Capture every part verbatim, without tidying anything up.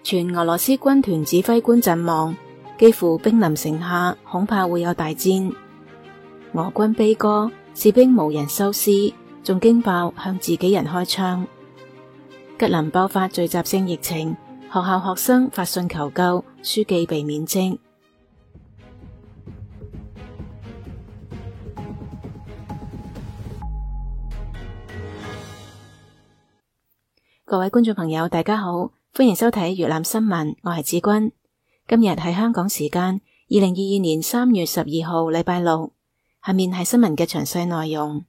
傳俄羅斯軍團指揮官陣亡，幾乎兵臨城下，恐怕會有大戰。俄軍悲歌，士兵無人收屍，仲驚爆向自己人開槍。吉林爆發聚集性疫情，學校學生發信求救，書記被免職。各位觀眾朋友，大家好，歡迎收睇粵覽新聞，我係子君。今日係香港時間二零二二年三月十二號，禮拜六。下面係新聞嘅詳細內容。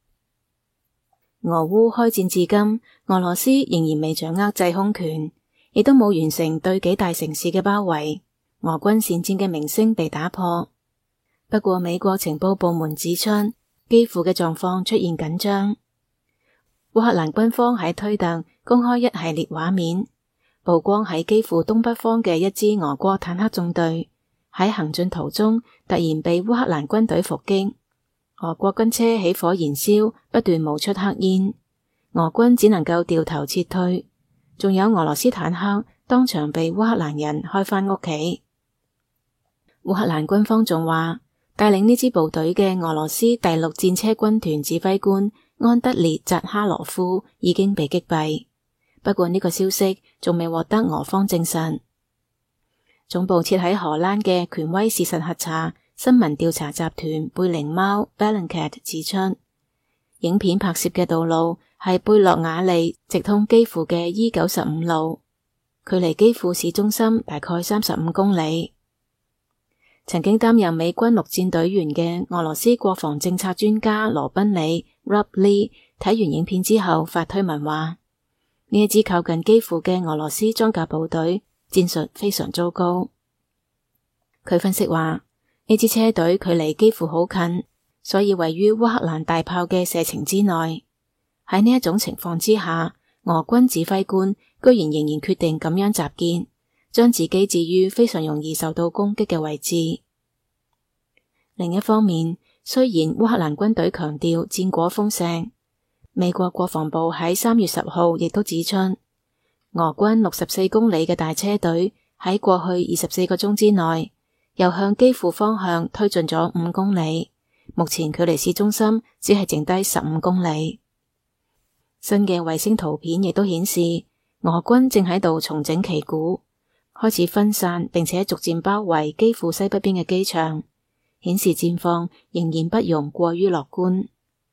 俄烏開戰至今，俄羅斯仍然未掌握制空權，亦都冇完成對幾大城市嘅包圍，俄軍善戰嘅名聲被打破。不過美國情報部門指出，基輔嘅狀況出現緊張。烏克蘭軍方喺推特公開一系列畫面，曝光喺基輔東北方嘅一支俄國坦克縱隊喺行進途中突然被烏克蘭軍隊伏擊，俄國軍車起火燃燒，不斷冒出黑煙，俄軍只能夠掉頭撤退，仲有俄羅斯坦克當場被烏克蘭人開返屋企。烏克蘭軍方仲話，帶領呢支部隊嘅俄羅斯第六戰車軍團指揮官安德烈扎哈羅夫已經被擊斃，不過呢個消息仲未獲得俄方證實。總部設喺荷蘭嘅權威事實核查新聞調查集團貝靈貓 Bellingcat 指出，影片拍攝嘅道路係貝洛瓦利直通基輔嘅 E 九十五路，距離基輔市中心大概三十五公里。曾經擔任美軍陸戰隊員嘅俄羅斯國防政策專家羅賓里 Rob Lee 睇完影片之後發推文話，呢一支靠近基輔嘅俄羅斯裝甲部隊戰術非常糟糕。佢分析話，呢支車隊距離基輔好近，所以位於烏克蘭大炮嘅射程之內。喺呢一種情況之下，俄軍指揮官居然仍然決定咁樣集結，將自己置於非常容易受到攻擊嘅位置。另一方面，雖然烏克蘭軍隊強調戰果豐碩，美國國防部喺三月十號亦都指出，俄軍六十四公里嘅大車隊喺過去二十四個鐘之內，又向基輔方向推進咗五公里，目前距離市中心只係剩低十五公里。新嘅衛星圖片亦都顯示，俄軍正喺度重整旗鼓，開始分散並且逐漸包圍基輔西北邊嘅機場，顯示戰況仍然不容過於樂觀。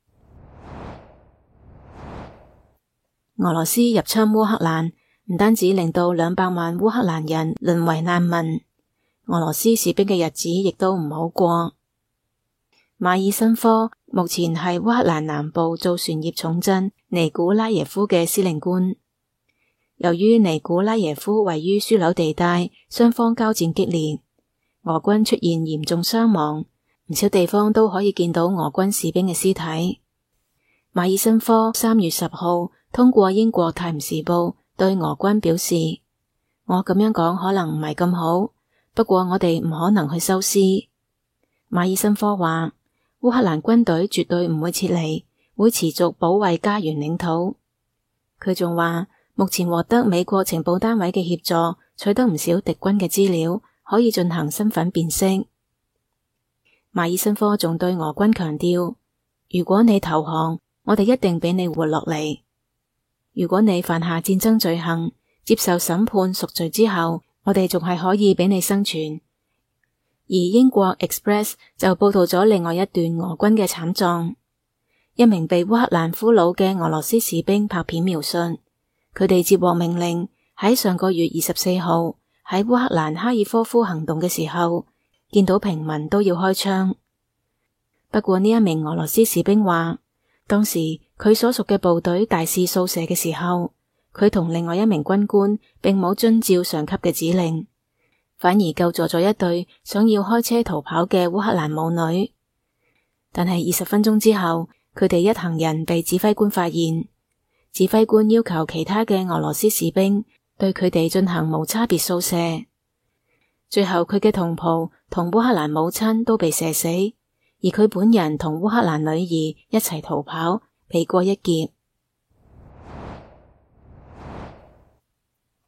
俄羅斯入侵烏克蘭，唔單止令到兩百萬烏克蘭人淪為難民，俄羅斯士兵嘅日子亦都唔好過。馬爾申科目前係烏克蘭南部造船業重鎮尼古拉耶夫嘅司令官。由於尼古拉耶夫位於樞紐地帶，雙方交戰激烈，俄軍出現嚴重傷亡，唔少地方都可以見到俄軍士兵嘅屍體。馬爾申科三月十號通過英國泰晤士報對俄軍表示，我咁樣講可能唔係咁好，不過我哋唔可能去收屍。馬爾申科話，烏克蘭軍隊絕對唔會撤離，會持續保衛家園領土。佢仲話，目前獲得美國情報單位嘅協助，取得唔少敵軍嘅資料，可以進行身份辨識。馬爾申科仲對俄軍強調，如果你投降，我哋一定俾你活落嚟。如果你犯下戰爭罪行，接受審判贖罪之後，我哋仲係可以俾你生存。而英國 Express 就報道咗另外一段俄軍嘅慘狀，一名被烏克蘭俘虜嘅俄羅斯士兵拍片描述，佢哋接獲命令喺上個月二十四號喺烏克蘭哈爾科夫行動嘅時候，見到平民都要開槍。不過呢一名俄羅斯士兵話，當時佢所屬嘅部隊大肆掃射嘅時候，佢同另外一名軍官並冇遵照上級嘅指令，反而救助咗一對想要開車逃跑嘅烏克蘭母女。但係二十分鐘之後，佢哋一行人被指揮官發現，指揮官要求其他嘅俄羅斯士兵對佢哋進行無差別掃射。最後佢嘅同袍同烏克蘭母親都被射死，而佢本人同烏克蘭女兒一齊逃跑，避過一劫。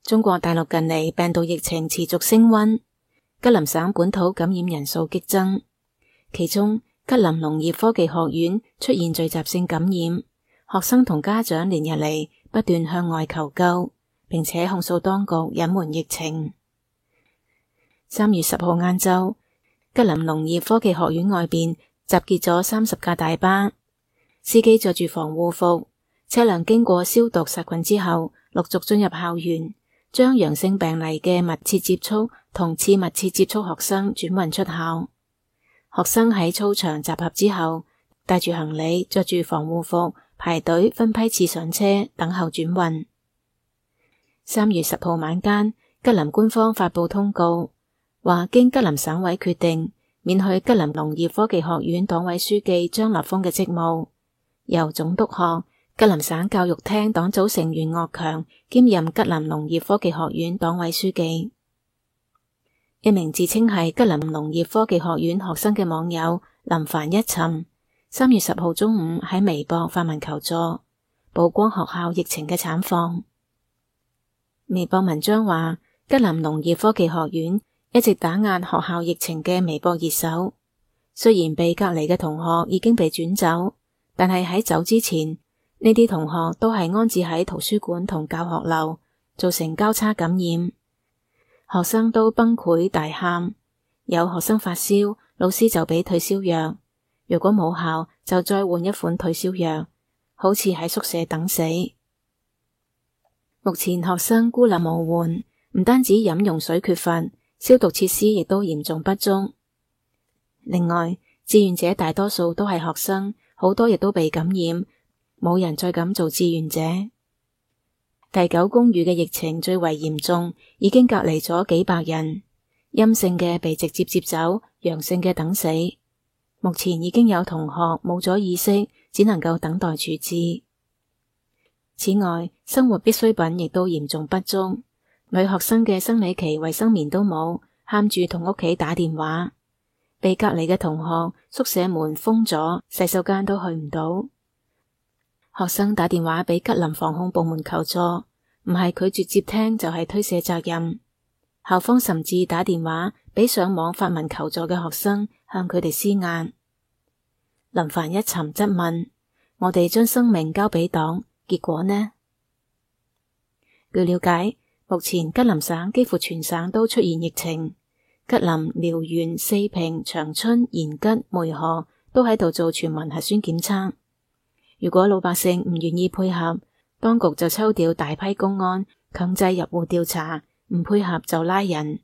中國大陸近嚟病毒疫情持續升溫，吉林省本土感染人數激增，其中吉林農業科技學院出現聚集性感染，學生同家長連日嚟不斷向外求救，並且控訴當局隱瞞疫情。三月十號晏晝，吉林農業科技學院外邊集結咗三十架大巴，司機着住防護服，車輛經過消毒殺菌之後，陸續進入校園，將陽性病例嘅密切接觸同次密切接觸學生轉運出校。學生喺操場集合之後，帶住行李，着住防護服，排隊分批次上車，等候轉運。三月十號晚間，吉林官方發佈通告，話經吉林省委決定，免去吉林農業科技學院黨委書記張立峰嘅職務，由總督學、吉林省教育廳黨組成員岳強兼任吉林農業科技學院黨委書記。一名自稱係吉林農業科技學院學生嘅網友林凡一尋，三月十號中午喺微博發文求助，曝光學校疫情嘅慘況。微博文章話，吉林農業科技學院一直打壓學校疫情嘅微博熱搜，雖然被隔離嘅同學已經被轉走，但係喺走之前，呢啲同學都係安置喺圖書館同教學樓，造成交叉感染。學生都崩潰大喊，有學生發燒，老師就俾退燒藥，如果冇效就再換一款退燒藥，好似喺宿舍等死。目前學生孤立無援，唔單止飲用水缺乏，消毒設施亦都嚴重不足。另外，志願者大多數都係學生，好多亦都被感染，冇人再敢做志願者。第九公寓嘅疫情最為嚴重，已經隔離咗幾百人，陰性嘅被直接接走，陽性嘅等死。目前已經有同學冇咗意識，只能夠等待處置。此外，生活必需品亦都嚴重不足，女學生嘅生理期衛生棉都冇，喊住同屋企打電話。被隔離嘅同學宿舍門封咗，洗手間都去唔到。學生打電話俾吉林防控部門求助，唔係拒絕接聽就係推卸責任。校方甚至打電話俾上網發文求助嘅學生，向佢哋施壓。林凡一尋質問：我哋將生命交俾黨，結果呢？據了解，目前吉林省幾乎全省都出現疫情，吉林、遼源、四平、長春、延吉、梅河都喺度做全民核酸檢測。如果老百姓唔願意配合，當局就抽調大批公安強制入戶調查，唔配合就拉人。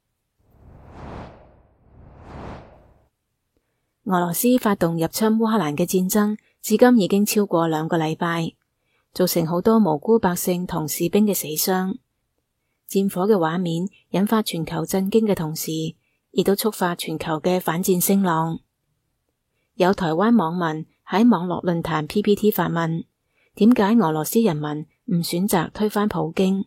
俄羅斯發動入侵烏克蘭嘅戰爭，至今已經超過兩個禮拜，造成好多無辜百姓同士兵嘅死傷。戰火嘅畫面引發全球震驚嘅同時，亦都觸發全球嘅反戰聲浪。有台灣網民喺網絡論壇 P P T 發問：點解俄羅斯人民唔選擇推翻普京？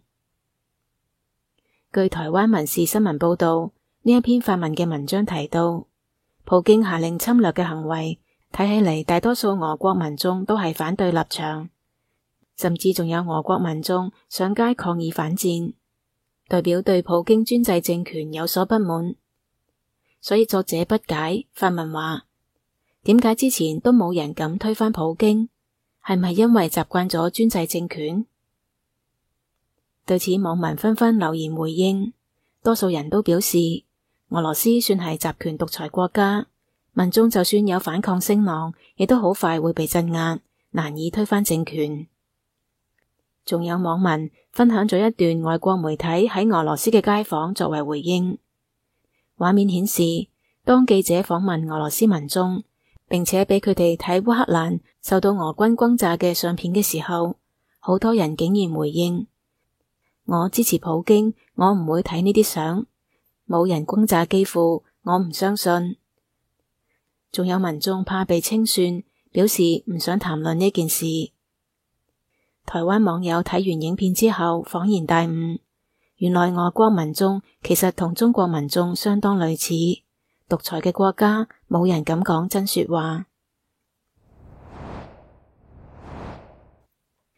據台灣民事新聞報道，呢一篇發問嘅文章提到，普京下令侵略嘅行為，睇起嚟大多數俄國民眾都係反對立場，甚至仲有俄國民眾上街抗議反戰，代表對普京專制政權有所不滿。所以作者不解，發問話：點解之前都冇人敢推翻普京？係咪因為習慣咗專制政權？對此，網民紛紛留言回應，多數人都表示，俄羅斯算係集權獨裁國家，民眾就算有反抗聲浪，亦都好快會被鎮壓，難以推翻政權。仲有網民分享咗一段外國媒體喺俄羅斯嘅街訪作為回應。畫面顯示，當記者訪問俄羅斯民眾，並且俾佢哋睇烏克蘭受到俄軍轟炸嘅相片嘅時候，好多人竟然回應：我支持普京，我唔會睇呢啲相，冇人轟炸基輔，我唔相信。仲有民眾怕被清算，表示唔想談論呢件事。台灣網友睇完影片之後恍然大悟，原來俄國民眾其實同中國民眾相當類似，獨裁嘅國家冇人敢講真說話。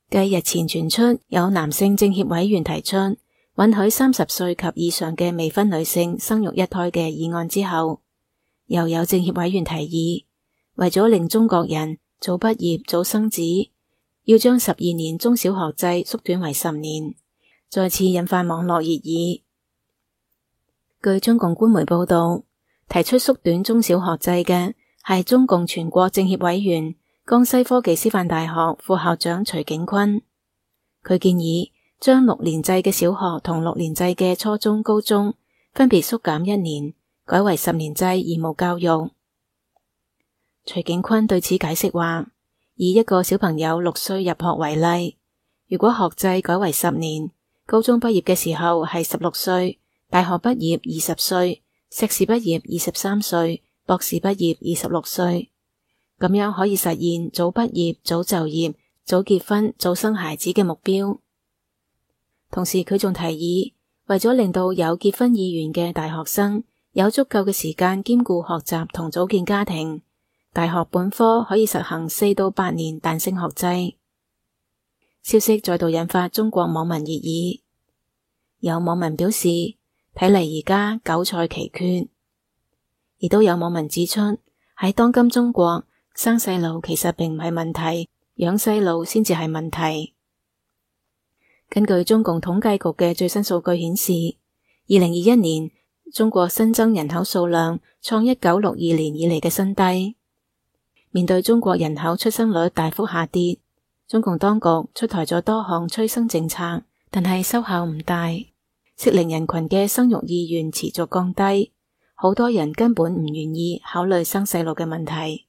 繼日前傳出有男性政協委員提出允許三十歲及以上嘅未婚女性生育一胎嘅議案之後，又有政協委員提議，為咗令中國人早畢業早生子，要將十二年中小學制縮短為十年，再次引發網絡熱議。據中共官媒報道，提出縮短中小學制嘅係中共全國政協委員、江西科技師範大學副校長徐景坤。佢建議將六年制嘅小學同六年制嘅初中、高中分別縮減一年，改為十年制義務教育。徐景坤對此解釋話，以一個小朋友六歲入學為例，如果學制改為十年，高中畢業嘅時候係十六歲，大學畢業二十歲，碩士畢業二十三歲，博士畢業二十六歲，咁樣可以實現早畢業、早就業、早結婚、早生孩子嘅目標。同時佢仲提議，為咗令到有結婚意願嘅大學生有足夠嘅時間兼顧學習同組建家庭，大學本科可以實行四到八年彈性學制。消息再度引發中國網民熱議，有網民表示，睇嚟而家韭菜奇缺，亦都有網民指出，喺當今中國，生細路其實並唔係問題，養細路先至係問題。根據中共統計局嘅最新數據顯示，二零二一年中國新增人口數量創一九六二年以嚟嘅新低。面對中國人口出生率大幅下跌，中共當局出台咗多項催生政策，但係收效唔大，適齡人群嘅生育意願持續降低，好多人根本唔願意考慮生細路嘅問題。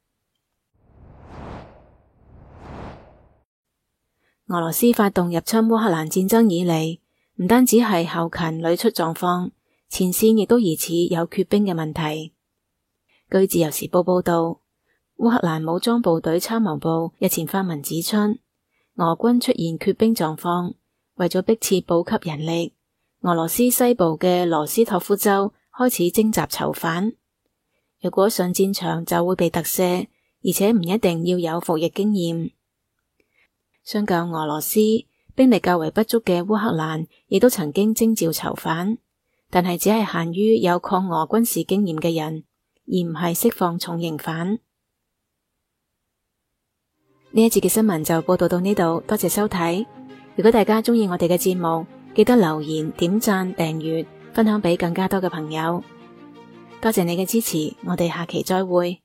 俄羅斯發動入侵烏克蘭戰爭以嚟，唔單止係後勤屢出狀況，前線亦都疑似有缺兵嘅問題。據自由時報報道，烏克蘭武裝部隊參謀部日前發文指出，俄軍出現缺兵狀況，為咗迫切補給人力，俄羅斯西部嘅羅斯托夫州開始徵集囚犯。如果上戰場就會被特赦，而且唔一定要有服役經驗。相較俄羅斯，兵力較為不足嘅烏克蘭亦都曾經徵召囚犯，但係只係限於有抗俄軍事經驗嘅人，而唔係釋放重刑犯。呢一節嘅新聞就報道到呢度，多謝收睇。如果大家鍾意我哋嘅節目，記得留言、點讚、訂閱、分享俾更加多嘅朋友。多謝你嘅支持，我哋下期再會。